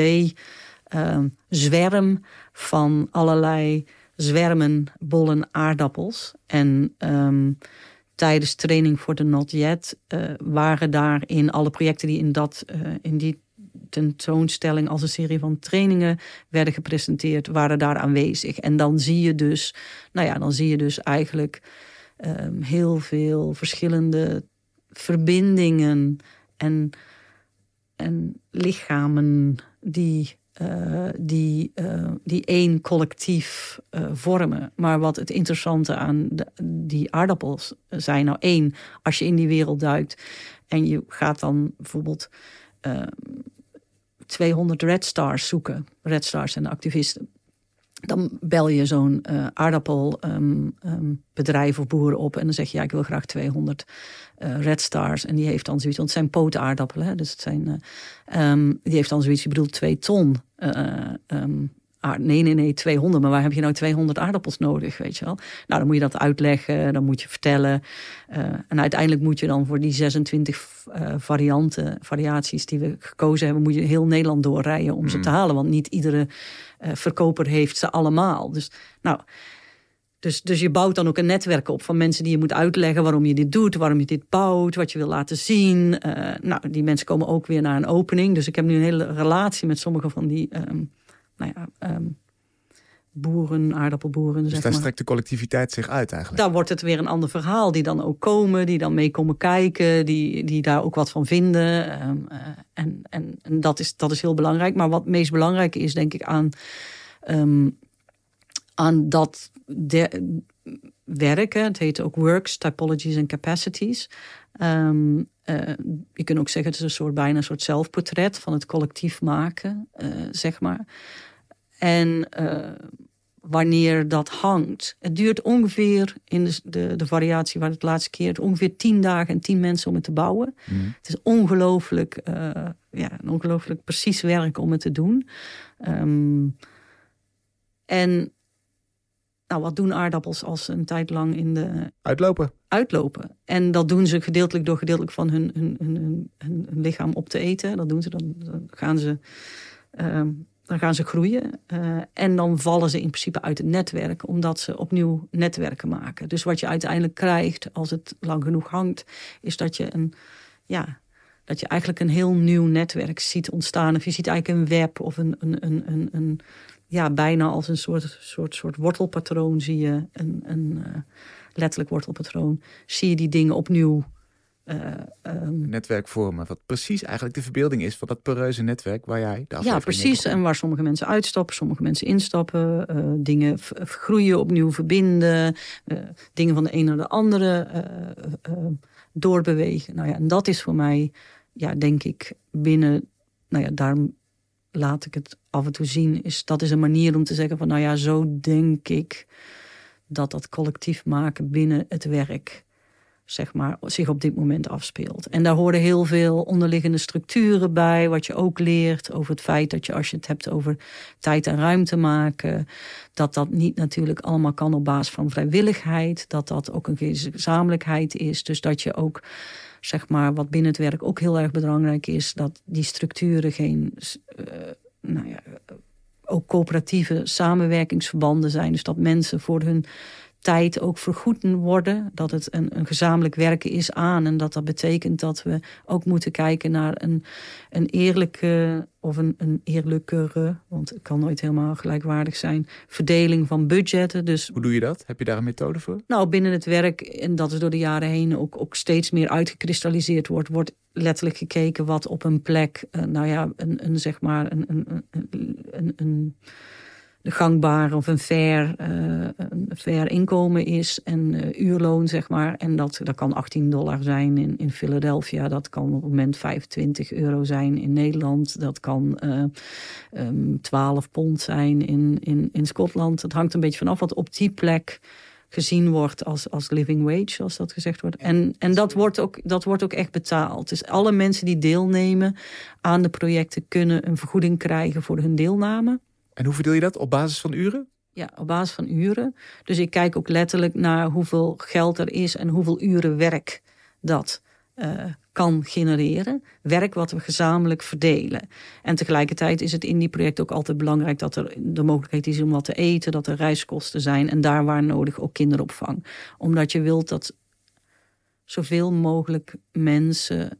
zwerm van allerlei zwermen, bollen, aardappels. En tijdens training voor de Not Yet waren daarin alle projecten die in die tentoonstelling als een serie van trainingen werden gepresenteerd, waren daar aanwezig. En dan zie je dus, eigenlijk heel veel verschillende verbindingen en lichamen die één collectief vormen. Maar wat het interessante aan die aardappels zijn, nou één, als je in die wereld duikt en je gaat dan bijvoorbeeld 200 Red Stars zoeken. Red Stars zijn de activisten. Dan bel je zo'n aardappelbedrijf of boeren op en dan zeg je, ja, ik wil graag 200 Red Stars. En die heeft dan zoiets, want het zijn pootaardappelen. Hè? Dus het zijn, die heeft dan zoiets, je bedoelt 2 ton. Nee, 200. Maar waar heb je nou 200 aardappels nodig, weet je wel? Nou, dan moet je dat uitleggen, dan moet je vertellen. En uiteindelijk moet je dan voor die 26 variaties die we gekozen hebben, moet je heel Nederland doorrijden om ze te halen. Want niet iedere verkoper heeft ze allemaal. Dus je bouwt dan ook een netwerk op van mensen die je moet uitleggen waarom je dit doet, waarom je dit bouwt, wat je wil laten zien. Die mensen komen ook weer naar een opening. Dus ik heb nu een hele relatie met sommige van die boeren, aardappelboeren. Dus daar strekt de collectiviteit zich uit eigenlijk? Daar wordt het weer een ander verhaal. Die dan ook komen, die dan mee komen kijken, die daar ook wat van vinden. En dat is heel belangrijk. Maar wat het meest belangrijke is, denk ik, aan dat werken. Het heet ook works, typologies en capacities. Je kunt ook zeggen, het is bijna een soort zelfportret van het collectief maken, zeg maar. En wanneer dat hangt, het duurt ongeveer in de variatie waar het laatste keer, ongeveer 10 dagen en 10 mensen om het te bouwen. Het is ongelooflijk, een ongelooflijk precies werk om het te doen. En nou, wat doen aardappels als ze een tijd lang in de... Uitlopen. En dat doen ze gedeeltelijk van hun lichaam op te eten. Dat doen ze, dan gaan ze groeien. En dan vallen ze in principe uit het netwerk, omdat ze opnieuw netwerken maken. Dus wat je uiteindelijk krijgt, als het lang genoeg hangt, is dat je eigenlijk een heel nieuw netwerk ziet ontstaan. Of je ziet eigenlijk een web of een bijna als een soort wortelpatroon zie je, een letterlijk wortelpatroon, zie je die dingen opnieuw netwerk vormen, wat precies eigenlijk de verbeelding is van dat poreuze netwerk waar jij de aflevering... Ja, precies. En waar sommige mensen uitstappen, sommige mensen instappen. Dingen groeien, opnieuw verbinden. Dingen van de een naar de andere doorbewegen. Nou ja, en dat is voor mij, denk ik, binnen... Nou ja, daarom laat ik het af en toe zien. Dat is een manier om te zeggen van, zo denk ik dat collectief maken binnen het werk, zeg maar, zich op dit moment afspeelt. En daar horen heel veel onderliggende structuren bij, wat je ook leert over het feit dat je, als je het hebt over tijd en ruimte maken, dat niet natuurlijk allemaal kan op basis van vrijwilligheid, dat ook een gezamenlijkheid is. Dus dat je ook, zeg maar, wat binnen het werk ook heel erg belangrijk is, dat die structuren geen, ook coöperatieve samenwerkingsverbanden zijn. Dus dat mensen voor hun tijd ook vergoed worden. Dat het een gezamenlijk werken is aan. En dat betekent dat we ook moeten kijken naar een eerlijke of een eerlijkere, want het kan nooit helemaal gelijkwaardig zijn, verdeling van budgetten. Dus, hoe doe je dat? Heb je daar een methode voor? Nou, binnen het werk, en dat is door de jaren heen ook steeds meer uitgekristalliseerd wordt letterlijk gekeken wat op een plek, een gangbaar of een fair inkomen is en uurloon, zeg maar. En dat kan $18 zijn in Philadelphia. Dat kan op het moment €25 zijn in Nederland. Dat kan 12 pond zijn in Schotland. Het hangt een beetje vanaf wat op die plek gezien wordt als living wage, zoals dat gezegd wordt. En dat wordt ook echt betaald. Dus alle mensen die deelnemen aan de projecten kunnen een vergoeding krijgen voor hun deelname. En hoe verdeel je dat? Op basis van uren? Ja, op basis van uren. Dus ik kijk ook letterlijk naar hoeveel geld er is en hoeveel uren werk dat kan genereren. Werk wat we gezamenlijk verdelen. En tegelijkertijd is het in die project ook altijd belangrijk dat er de mogelijkheid is om wat te eten, dat er reiskosten zijn en daar waar nodig ook kinderopvang. Omdat je wilt dat zoveel mogelijk mensen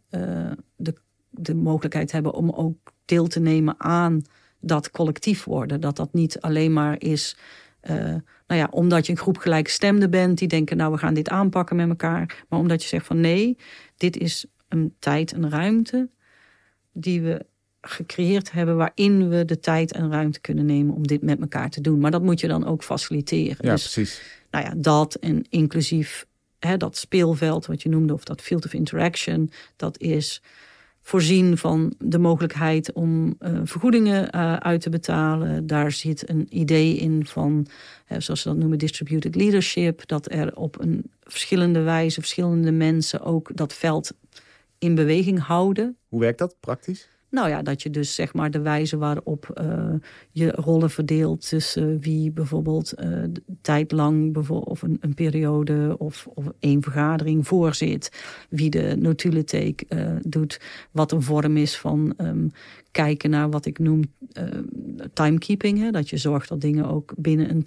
de mogelijkheid hebben om ook deel te nemen aan dat collectief worden. Dat niet alleen maar is omdat je een groep gelijkgestemden bent die denken, we gaan dit aanpakken met elkaar. Maar omdat je zegt van nee, dit is een tijd en ruimte die we gecreëerd hebben waarin we de tijd en ruimte kunnen nemen om dit met elkaar te doen. Maar dat moet je dan ook faciliteren. Ja, dus, precies. Dat en inclusief dat speelveld wat je noemde, of dat field of interaction, dat is voorzien van de mogelijkheid om vergoedingen uit te betalen. Daar zit een idee in van, zoals ze dat noemen, distributed leadership. Dat er op een verschillende wijze verschillende mensen ook dat veld in beweging houden. Hoe werkt dat praktisch? Nou ja, dat je dus zeg maar de wijze waarop je rollen verdeelt tussen wie bijvoorbeeld tijdlang of een periode of één vergadering voorzit. Wie de notuliteit doet. Wat een vorm is van kijken naar wat ik noem timekeeping. Hè? Dat je zorgt dat dingen ook binnen een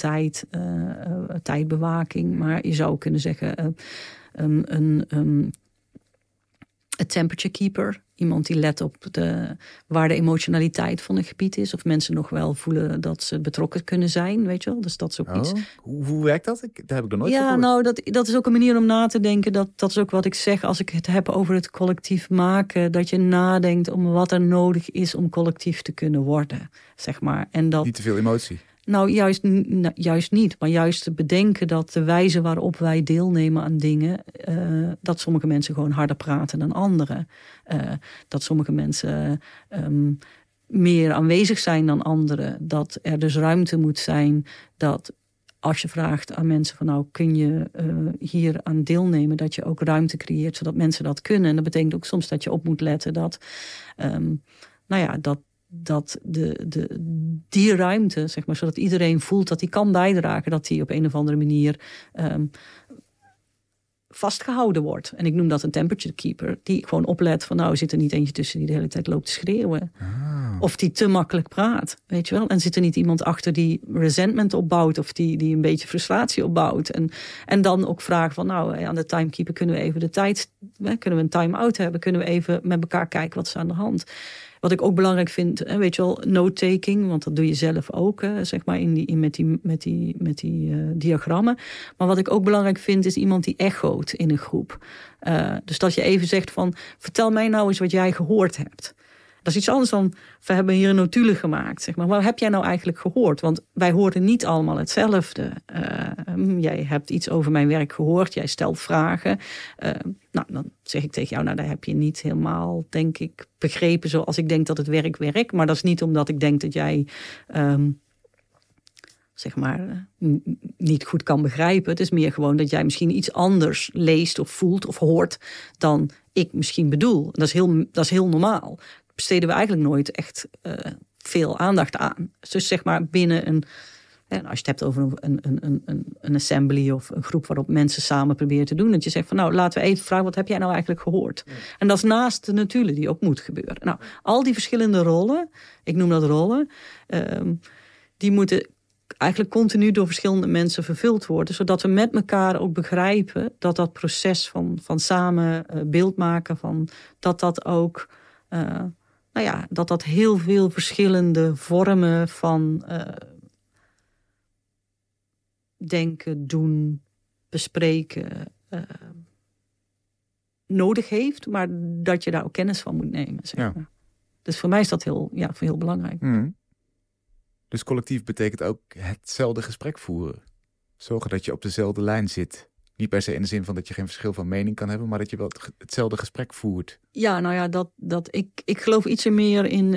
tijdbewaking. Maar je zou kunnen zeggen een temperature keeper. Iemand die let op waar de emotionaliteit van een gebied is. Of mensen nog wel voelen dat ze betrokken kunnen zijn. Weet je wel? Dus dat is ook iets. Hoe werkt dat? Daar heb ik nog nooit gehoord. Nou, dat is ook een manier om na te denken. Dat is ook wat ik zeg als ik het heb over het collectief maken. Dat je nadenkt om wat er nodig is om collectief te kunnen worden. Zeg maar. En dat, niet te veel emotie. Nou, juist niet. Maar juist te bedenken dat de wijze waarop wij deelnemen aan dingen, dat sommige mensen gewoon harder praten dan anderen. Dat sommige mensen meer aanwezig zijn dan anderen. Dat er dus ruimte moet zijn dat als je vraagt aan mensen van kun je hier aan deelnemen, dat je ook ruimte creëert zodat mensen dat kunnen. En dat betekent ook soms dat je op moet letten dat dat die ruimte, zeg maar, zodat iedereen voelt dat hij kan bijdragen, dat hij op een of andere manier vastgehouden wordt. En ik noem dat een temperature keeper, die gewoon oplet van zit er niet eentje tussen die de hele tijd loopt te schreeuwen. Of die te makkelijk praat, weet je wel. En zit er niet iemand achter die resentment opbouwt of die een beetje frustratie opbouwt. En dan ook vragen van aan de timekeeper kunnen we even de tijd Kunnen we een time-out hebben? Kunnen we even met elkaar kijken wat is aan de hand? Wat ik ook belangrijk vind, weet je wel, note-taking, want dat doe je zelf ook, zeg maar, met die diagrammen. Maar wat ik ook belangrijk vind, is iemand die echoot in een groep. Dus dat je even zegt van, vertel mij nou eens wat jij gehoord hebt. Dat is iets anders dan, we hebben hier een notulen gemaakt. Zeg maar. Wat heb jij nou eigenlijk gehoord? Want wij horen niet allemaal hetzelfde. Jij hebt iets over mijn werk gehoord. Jij stelt vragen. Dan zeg ik tegen jou, nou, daar heb je niet helemaal, denk ik, begrepen zoals ik denk dat het werk werkt. Maar dat is niet omdat ik denk dat jij, zeg maar, niet goed kan begrijpen. Het is meer gewoon dat jij misschien iets anders leest of voelt of hoort dan ik misschien bedoel. Dat is heel normaal. Besteden we eigenlijk nooit echt veel aandacht aan. Dus zeg maar binnen een, als je het hebt over een assembly of een groep waarop mensen samen proberen te doen, dat je zegt van, nou, laten we even vragen, wat heb jij nou eigenlijk gehoord? Ja. En dat is naast de notulen die ook moet gebeuren. Nou, al die verschillende rollen, ik noem dat rollen, die moeten eigenlijk continu door verschillende mensen vervuld worden, zodat we met elkaar ook begrijpen dat dat proces van samen beeld maken, dat ook dat heel veel verschillende vormen van denken, doen, bespreken nodig heeft, maar dat je daar ook kennis van moet nemen. Zeg maar. Ja. Dus voor mij is dat heel belangrijk. Mm. Dus collectief betekent ook hetzelfde gesprek voeren. Zorgen dat je op dezelfde lijn zit. Niet per se in de zin van dat je geen verschil van mening kan hebben, maar dat je wel hetzelfde gesprek voert. Ja, nou ja, ik geloof ietsje meer in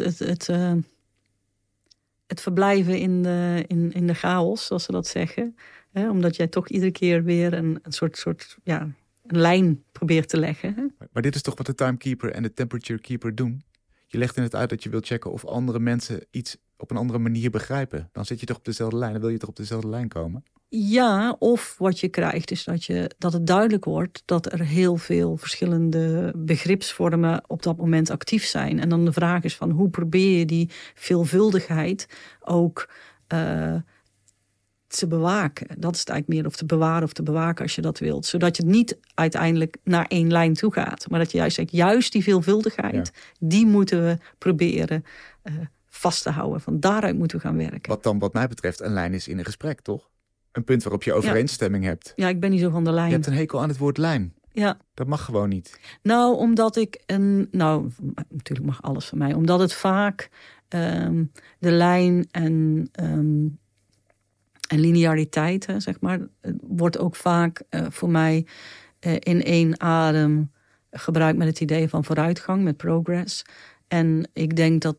het verblijven in de chaos, zoals ze dat zeggen. Omdat jij toch iedere keer weer een soort een lijn probeert te leggen. Hè? Maar dit is toch wat de timekeeper en de temperature keeper doen? Je legt in het uit dat je wilt checken of andere mensen iets op een andere manier begrijpen. Dan zit je toch op dezelfde lijn, dan wil je toch op dezelfde lijn komen? Ja, of wat je krijgt is dat het duidelijk wordt dat er heel veel verschillende begripsvormen op dat moment actief zijn. En dan de vraag is van, hoe probeer je die veelvuldigheid ook te bewaken? Dat is het eigenlijk meer, of te bewaren of te bewaken als je dat wilt. Zodat je niet uiteindelijk naar één lijn toe gaat. Maar dat je juist zegt, juist die veelvuldigheid, die moeten we proberen vast te houden. Van daaruit moeten we gaan werken. Wat dan wat mij betreft een lijn is in een gesprek, toch? Een punt waarop je overeenstemming hebt. Ja, ik ben niet zo van de lijn. Je hebt een hekel aan het woord lijn. Ja. Dat mag gewoon niet. Nou, omdat ik natuurlijk mag alles van mij. Omdat het vaak de lijn en lineariteit, zeg maar, wordt ook vaak voor mij in één adem gebruikt met het idee van vooruitgang, met progress. En ik denk dat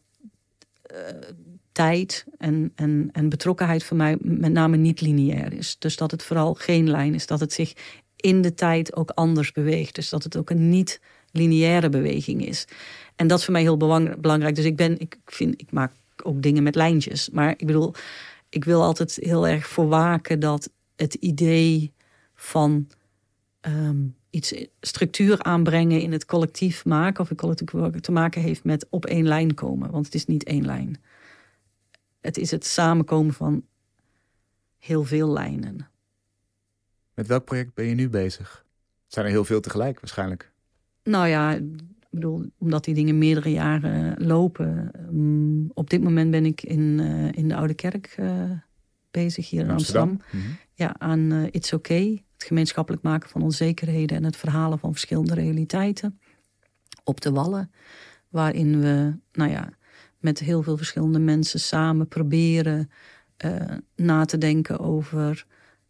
tijd en betrokkenheid voor mij met name niet lineair is. Dus dat het vooral geen lijn is. Dat het zich in de tijd ook anders beweegt. Dus dat het ook een niet-lineaire beweging is. En dat is voor mij heel belangrijk. Dus ik maak ook dingen met lijntjes. Maar ik bedoel, ik wil altijd heel erg voor waken dat het idee van iets structuur aanbrengen in het collectief maken, of het collectief te maken heeft met op één lijn komen. Want het is niet één lijn. Het is het samenkomen van heel veel lijnen. Met welk project ben je nu bezig? Het zijn er heel veel tegelijk waarschijnlijk. Nou ja, ik bedoel, omdat die dingen meerdere jaren lopen. Op dit moment ben ik in de Oude Kerk bezig hier in Amsterdam. Mm-hmm. Ja, aan It's Okay. Het gemeenschappelijk maken van onzekerheden en het verhalen van verschillende realiteiten. Op de Wallen, waarin we, met heel veel verschillende mensen samen proberen na te denken over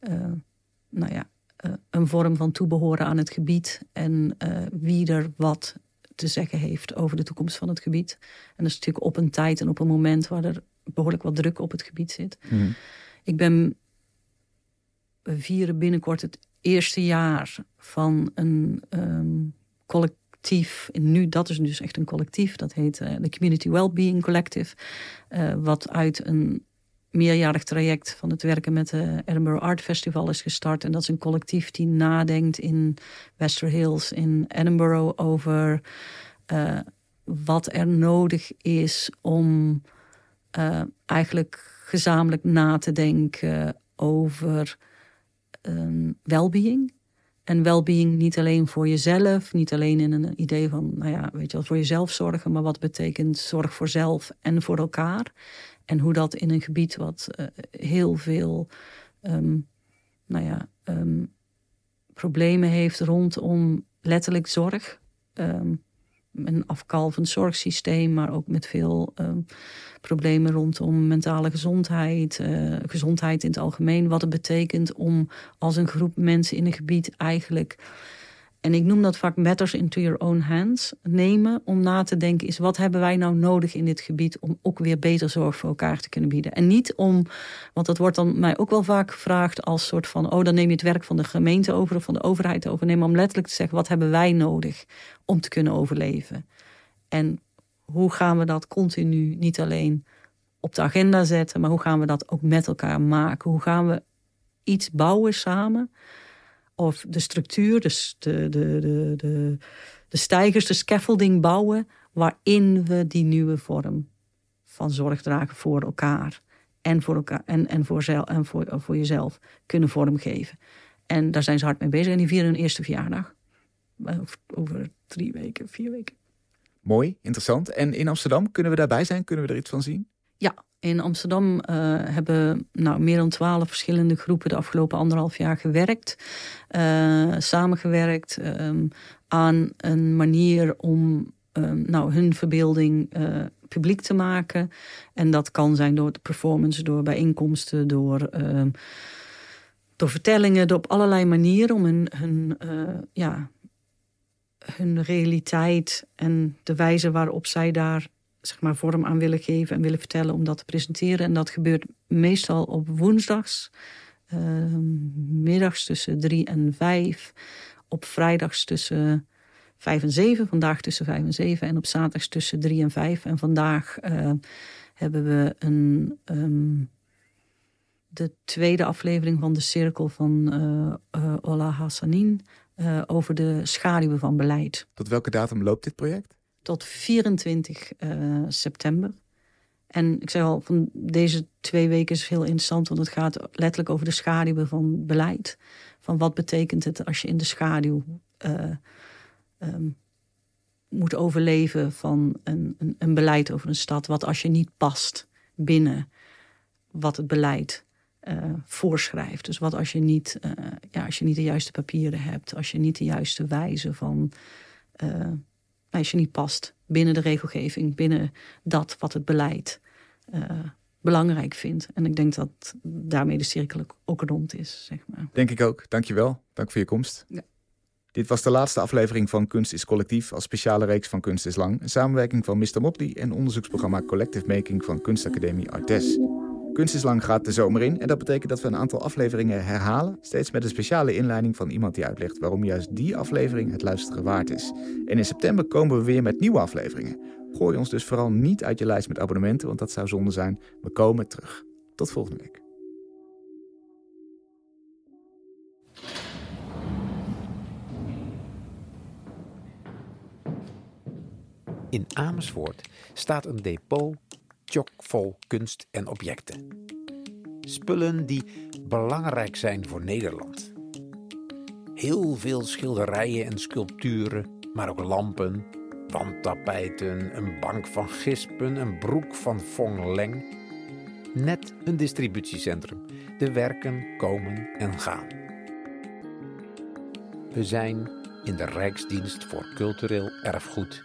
een vorm van toebehoren aan het gebied en wie er wat te zeggen heeft over de toekomst van het gebied. En dat is natuurlijk op een tijd en op een moment waar er behoorlijk wat druk op het gebied zit. Mm. We vieren binnenkort het eerste jaar van een collectief. En nu, dat is dus echt een collectief. Dat heet de Community Wellbeing Collective. Wat uit een meerjarig traject van het werken met de Edinburgh Art Festival is gestart. En dat is een collectief die nadenkt in Wester Hills in Edinburgh over wat er nodig is om eigenlijk gezamenlijk na te denken over wellbeing. En well-being niet alleen voor jezelf, niet alleen in een idee van, voor jezelf zorgen, maar wat betekent zorg voor zelf en voor elkaar. En hoe dat in een gebied wat heel veel problemen heeft rondom letterlijk zorg. Een afkalvend zorgsysteem, maar ook met veel problemen rondom mentale gezondheid, gezondheid in het algemeen. Wat het betekent om als een groep mensen in een gebied eigenlijk, en ik noem dat vaak matters into your own hands, nemen om na te denken is wat hebben wij nou nodig in dit gebied om ook weer beter zorg voor elkaar te kunnen bieden. En niet om, want dat wordt dan mij ook wel vaak gevraagd als soort van, dan neem je het werk van de gemeente over of van de overheid over. Nee, maar om letterlijk te zeggen, wat hebben wij nodig om te kunnen overleven? En hoe gaan we dat continu niet alleen op de agenda zetten, maar hoe gaan we dat ook met elkaar maken? Hoe gaan we iets bouwen samen? Of de structuur, dus de steigers, de scaffolding bouwen, waarin we die nieuwe vorm van zorg dragen voor elkaar en voor elkaar en voor jezelf kunnen vormgeven. En daar zijn ze hard mee bezig en die vieren hun eerste verjaardag. Over 3 weken, 4 weken. Mooi, interessant. En in Amsterdam, kunnen we daarbij zijn? Kunnen we er iets van zien? Ja, in Amsterdam hebben meer dan 12 verschillende groepen de afgelopen 1,5 jaar gewerkt. Samengewerkt aan een manier om hun verbeelding publiek te maken. En dat kan zijn door de performance, door bijeenkomsten, door vertellingen, door op allerlei manieren om hun realiteit en de wijze waarop zij daar vorm aan willen geven en willen vertellen om dat te presenteren. En dat gebeurt meestal op woensdags, middags tussen 3 en 5, op vrijdags tussen 5 en 7, vandaag tussen 5 en 7 en op zaterdags tussen 3 en 5. En vandaag hebben we de tweede aflevering van de cirkel van Ola Hassanin over de schaduwen van beleid. Tot welke datum loopt dit project? Tot 24 september. En ik zei al, van deze 2 weken is heel interessant, want het gaat letterlijk over de schaduwen van beleid. Van wat betekent het als je in de schaduw moet overleven van een beleid over een stad. Wat als je niet past binnen wat het beleid voorschrijft. Dus wat als je niet de juiste papieren hebt, als je niet de juiste wijze van als je niet past binnen de regelgeving, binnen dat wat het beleid belangrijk vindt. En ik denk dat daarmee de cirkel ook rond is, zeg maar. Denk ik ook. Dank je wel. Dank voor je komst. Ja. Dit was de laatste aflevering van Kunst is Collectief als speciale reeks van Kunst is Lang. Een samenwerking van Mr. Motley en onderzoeksprogramma Collective Making van Kunstacademie Artes. Kunst is Lang gaat de zomer in en dat betekent dat we een aantal afleveringen herhalen. Steeds met een speciale inleiding van iemand die uitlegt waarom juist die aflevering het luisteren waard is. En in september komen we weer met nieuwe afleveringen. Gooi ons dus vooral niet uit je lijst met abonnementen, want dat zou zonde zijn. We komen terug. Tot volgende week. In Amersfoort staat een depot chockvol kunst en objecten. Spullen die belangrijk zijn voor Nederland. Heel veel schilderijen en sculpturen, maar ook lampen, wandtapijten, een bank van Gispen, een broek van Fong Leng. Net een distributiecentrum. De werken komen en gaan. We zijn in de Rijksdienst voor Cultureel Erfgoed.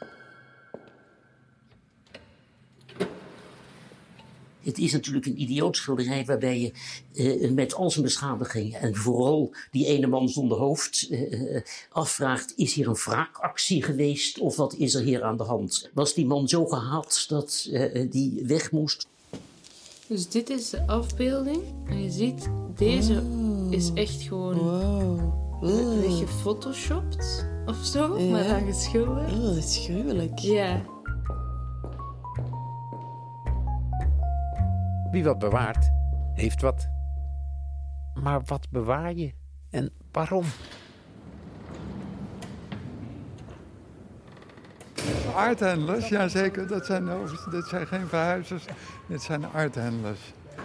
Het is natuurlijk een idioot schilderij waarbij je met al zijn beschadigingen en vooral die ene man zonder hoofd afvraagt, is hier een wraakactie geweest of wat is er hier aan de hand? Was die man zo gehaat dat die weg moest? Dus dit is de afbeelding en je ziet, deze is echt gewoon weggefotoshopt of zo, Ja. maar dan geschilderd. Oh, dat is gruwelijk. Ja. Wie wat bewaart, heeft wat. Maar wat bewaar je en waarom? Arthandlers, ja zeker. Dat zijn geen verhuizers. Dit zijn arthandlers.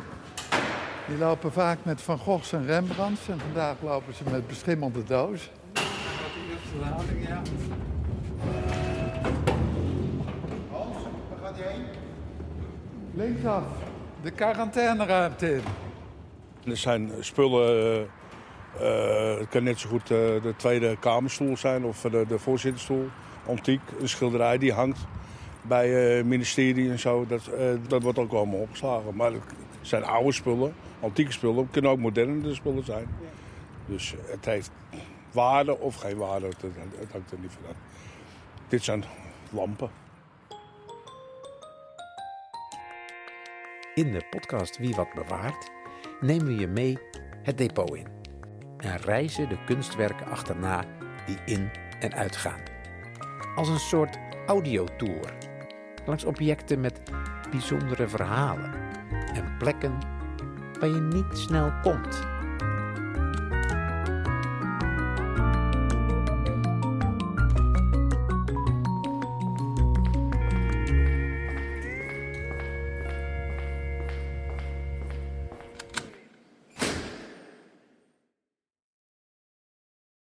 Die lopen vaak met Van Goghs en Rembrandts. En vandaag lopen ze met beschimmelde doos. Lading, ja. Hans, waar gaat hij heen? Linksaf. De quarantaineruimte in. Er zijn spullen, het kan net zo goed de Tweede Kamerstoel zijn of de voorzittersstoel. Antiek, een schilderij die hangt bij het ministerie en zo. Dat wordt ook allemaal opgeslagen. Maar het zijn oude spullen, antieke spullen. Het kunnen ook moderne spullen zijn. Dus het heeft waarde of geen waarde, het hangt er niet van af. Dit zijn lampen. In de podcast Wie Wat Bewaart nemen we je mee het depot in. En reizen de kunstwerken achterna die in en uitgaan. Als een soort audiotour. Langs objecten met bijzondere verhalen. En plekken waar je niet snel komt.